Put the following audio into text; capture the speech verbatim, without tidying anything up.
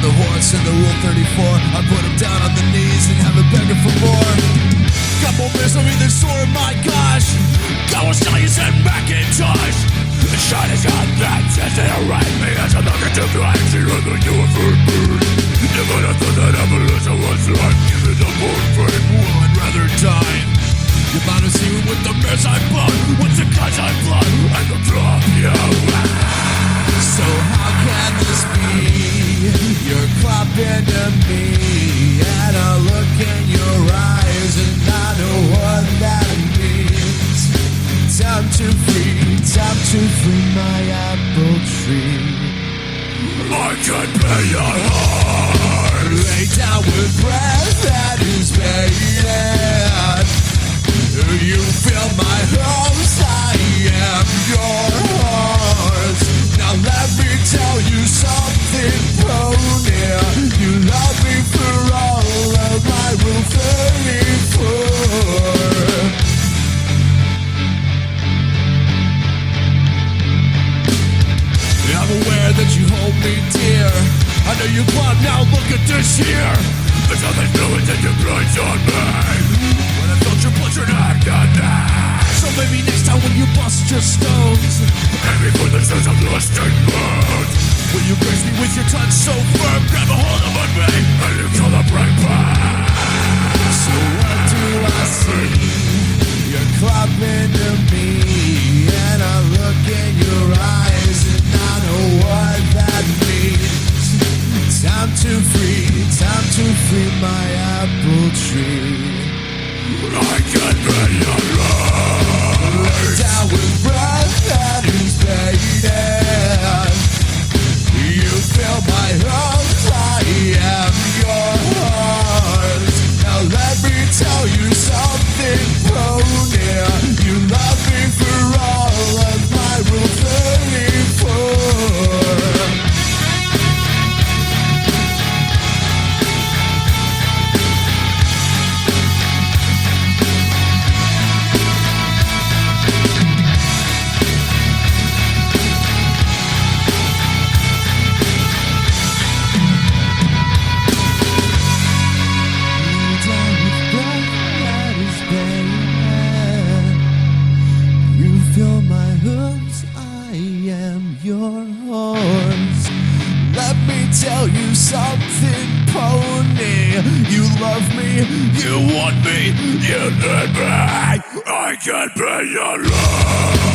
the horse and the rule thirty-four. I put him down on the knees and have him begging for more. Got more misery than sword, my gosh. God will sell you said Macintosh. The shining got that says they don't write me as I look into the eyes and look at you for bird. Never I thought that evolution was right. Giving up on fame, well I'd rather die. You're about to see with the mess I bought, with the guns I blood, and the drop you. So how can this be? You're clapping to me, and I look in your eyes, and I know what that means. Time to free, time to free my apple tree. I can pay your heart. Lay down with breath that is faded. You feel my hopes, I am your horse. Now let me tell you something, pony. You love me for all of my rule thirty-four. I'm aware that you hold me dear. I know you club, now look at this here. There's nothing new that you blind on me. When I felt your pleasure and act on that. So maybe next time when you bust your stones, and before the sense of lust and blood, will you grace me with your touch so firm? Grab a hold of my vein and you celebrate back. So what do I see? You're clapping to me, and I look in your eyes, and I know what that means. Time to free, time to free my apple tree. I can be your love. Down with breath that is faded. You feel my hopes, I am yours. Now let me tell you something, pony. You love me for all of my rule thirty-four. Tell you something, pony. You love me, you want me, you need me. I can be your love.